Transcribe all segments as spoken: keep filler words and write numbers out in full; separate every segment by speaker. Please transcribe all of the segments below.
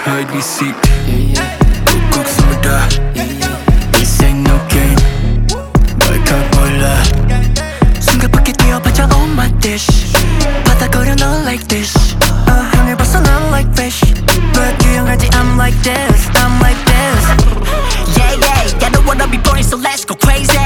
Speaker 1: hide we seek. 꾹꾹 숨어다. This ain't no game. 널 가볼라.
Speaker 2: 숨가쁘게 뛰어봤자 on my dish. 바닥거려 너 like this. uh, 하늘 봤어 난 like fish. But 유용하지 I'm like this. I'm like this. Yeah yeah I don't wanna be boring so let's go crazy.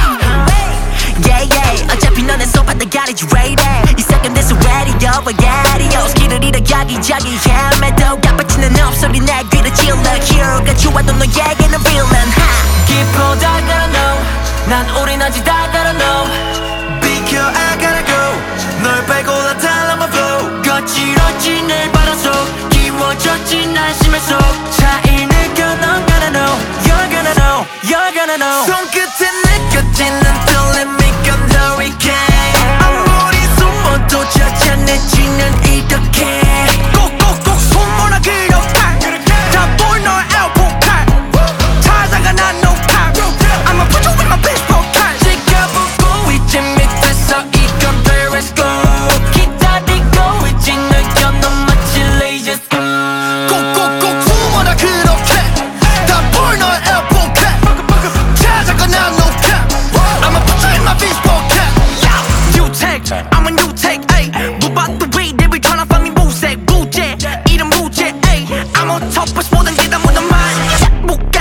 Speaker 2: Yeah yeah 어차피 너네 손바닥 가리지 ready. 이 second에서 ready up spaghettios 길을 잃어 여기저기 헤매도 깜빡치는 없소리 내 귀를 찔러 Hero가 좋아도 너에게는 villain.
Speaker 3: 깊어 다 gotta know 난 올인하지 다 gotta know. 비켜 I gotta go 널 빼고 나타난 my flow. 거칠어진 내 바닷속 끼워졌지 난심해서 차이 느껴 넌 gotta know. You're gonna know You're gonna know. 손끝에 느껴지는 떨림이 건 hurricane. 아무리 숨어도 찾아내지는 이렇게 꼭꼭꼭 숨어라 그렇게 다 보인 너의 엘보칼 찾아가 난 no cap. I'ma put you in my baseball cap. 지켜보고 있지 밑에서 이건 periscope. 기다리고 있지 느껴 넌 마치 laser scope. 꼭꼭꼭 숨어라 그렇게 다 보인 너의 엘보칼 찾아가 난 no cap. I'ma put you in my baseball cap. You take I'm a new take ayy. 무반도 위 they be tryna find me 무색 무죄 이름 무죄 ayy. I'm on top but 모든 게 다 묻은 말 무게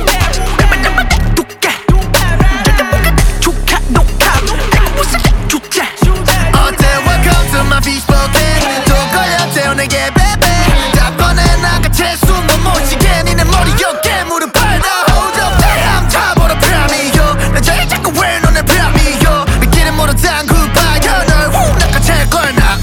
Speaker 3: 내만 두께 절대 못가 축하 녹화 내가 무슨 주제. 어때 welcome to my baseball game. 또 걸렸대요 내게 baby. 다 뻔해 나같이 숨도 못 쉬게 니네 머리 어깨 무릎 팔다 hold up damn 타보러 밤이요 난 저리 자꾸 왜 너네 밤이요 믿기는 모두 당구 봐요 널 훅 낚아챌 걸 나.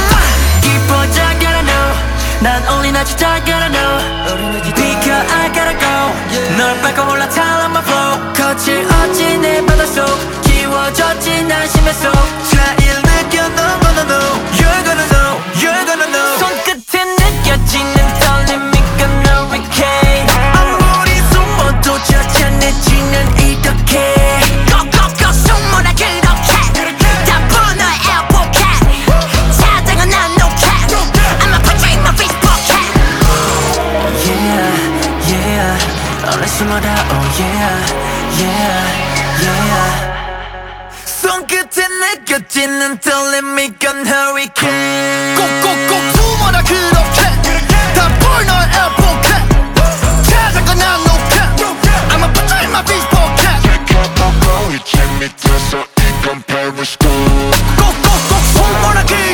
Speaker 3: 깊어져 gotta know 난 올인하지 다 gotta know. 비켜 I gotta go 널 밟고 올라타는 my flow. 거칠어진 내 바닷속 끼워졌지 난심해서 차이를 느껴 넌 gonna know. You're gonna know You're gonna know. 손끝에 느껴지는 떨림이 건 hurricane. 아무리 숨어도 찾아내지는 이렇게 꼭꼭꼭 숨어라 그렇게 다 보는 너의 엘보칼 찾아가 난 no cap. I'ma put you in my baseball cap. Yeah yeah 너를 숨어라 oh yeah yeah yeah. 손끝에 느껴지는 떨림이 건 hurricane. 꼭꼭꼭 숨어라 그렇게 다 보인 너의 엘보칼 찾아가 난 no cap. I'ma put you in my baseball cap.
Speaker 4: 지켜보고 있지 밑에서 이건 periscope.
Speaker 3: 꼭꼭꼭 숨어라 그렇게